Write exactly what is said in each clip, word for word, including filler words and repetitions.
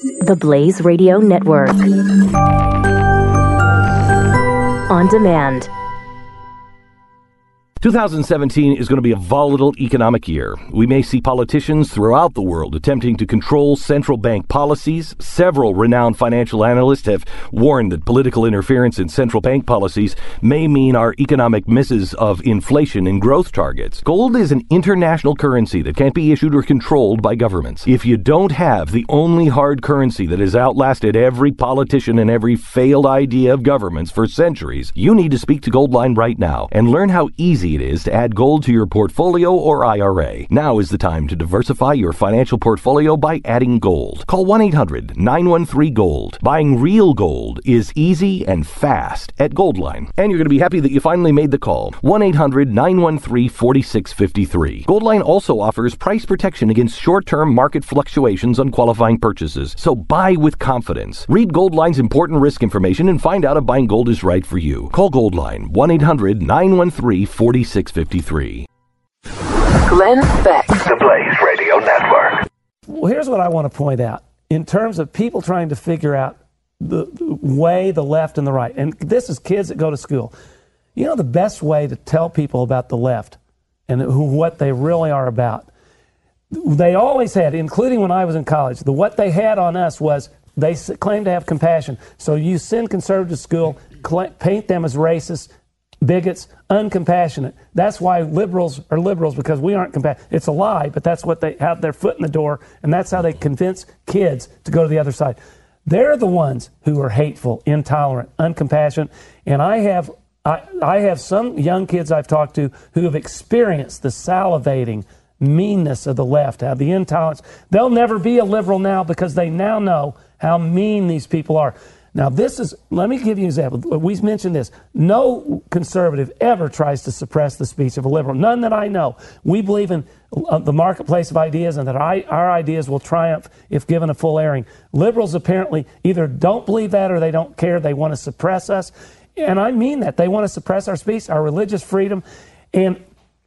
The Blaze Radio Network. On demand. two thousand seventeen is going to be a volatile economic year. We may see politicians throughout the world attempting to control central bank policies. Several renowned financial analysts have warned that political interference in central bank policies may mean our economic misses of inflation and growth targets. Gold is an international currency that can't be issued or controlled by governments. If you don't have the only hard currency that has outlasted every politician and every failed idea of governments for centuries, you need to speak to Goldline right now and learn how easy it is to add gold to your portfolio or I R A. Now is the time to diversify your financial portfolio by adding gold. Call one eight hundred nine one three gold. Buying real gold is easy and fast at Goldline. And you're going to be happy that you finally made the call. one eight hundred nine one three four six five three. Goldline also offers price protection against short-term market fluctuations on qualifying purchases. So buy with confidence. Read Goldline's important risk information and find out if buying gold is right for you. Call Goldline one eight hundred nine one three four six five three. Glenn Beck, the Blaze Radio Network. Well, here's what I want to point out in terms of people trying to figure out the, the way the left and the right. And this is kids that go to school. You know, the best way to tell people about the left and who, what they really are about. They always had, including when I was in college, the what they had on us was they claimed to have compassion. So you send conservatives to school, paint them as racist, bigots, uncompassionate. That's why liberals are liberals, because we aren't compassionate. It's a lie, but that's what they have their foot in the door, and that's how they convince kids to go to the other side. They're the ones who are hateful, intolerant, uncompassionate, and I have I, I have some young kids I've talked to who have experienced the salivating meanness of the left, how the intolerance. They'll never be a liberal now because they now know how mean these people are. Now, this is, let me give you an example. We mentioned this. No conservative ever tries to suppress the speech of a liberal. None that I know. We believe in uh, the marketplace of ideas and that I, our ideas will triumph if given a full airing. Liberals apparently either don't believe that or they don't care. They want to suppress us. And I mean that. They want to suppress our speech, our religious freedom. And,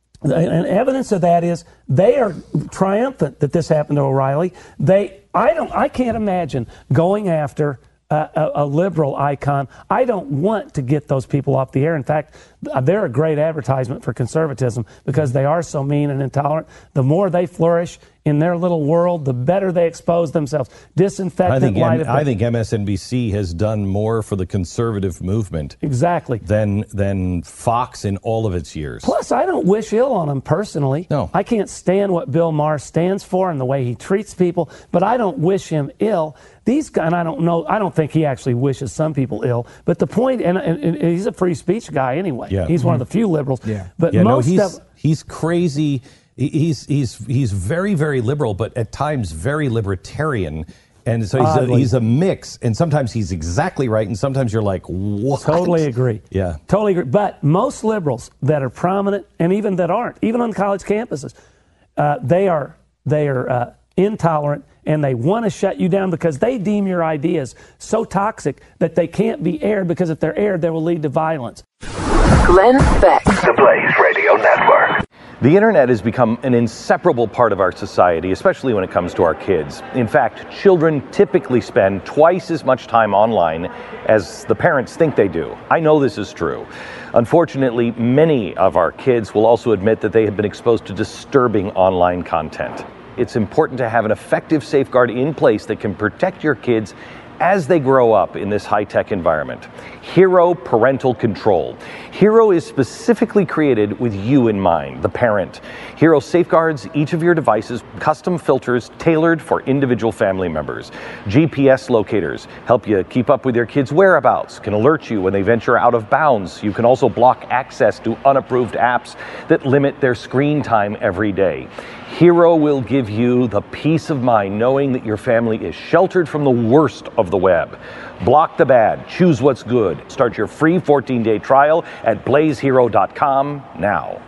and evidence of that is they are triumphant that this happened to O'Reilly. They, I don't, I can't imagine going after A, a, a liberal icon. I don't want to get those people off the air. In fact, they're a great advertisement for conservatism because they are so mean and intolerant. The more they flourish in their little world, the better they expose themselves. Disinfectant, I think, light M- of I think M S N B C has done more for the conservative movement exactly than than Fox in all of its years. Plus, I don't wish ill on him personally. No. I can't stand what Bill Maher stands for and the way he treats people, but I don't wish him ill. These guys, and I don't know, I don't think he actually wishes some people ill, but the point, and, and, and he's a free speech guy anyway. Yeah. He's mm-hmm. one of the few liberals. Yeah. But yeah, most no, he's, of... he's crazy. He's, he's, he's very, very liberal, but at times very libertarian. And so he's a, he's a mix, and sometimes he's exactly right, and sometimes you're like, what? Totally agree. Yeah. Totally agree. But most liberals that are prominent, and even that aren't, even on college campuses, uh, they are, they are uh, intolerant, and they want to shut you down because they deem your ideas so toxic that they can't be aired, because if they're aired, they will lead to violence. Glenn Beck, the Blaze Radio Network. The internet has become an inseparable part of our society, especially when it comes to our kids. In fact, children typically spend twice as much time online as the parents think they do. I know this is true. Unfortunately, many of our kids will also admit that they have been exposed to disturbing online content. It's important to have an effective safeguard in place that can protect your kids as they grow up in this high-tech environment. Hero Parental Control. Hero is specifically created with you in mind, the parent. Hero safeguards each of your devices, custom filters tailored for individual family members. G P S locators help you keep up with your kids' whereabouts, can alert you when they venture out of bounds. You can also block access to unapproved apps that limit their screen time every day. Hero will give you the peace of mind knowing that your family is sheltered from the worst of the web. Block the bad, choose what's good. Start your free fourteen-day trial at blaze hero dot com now.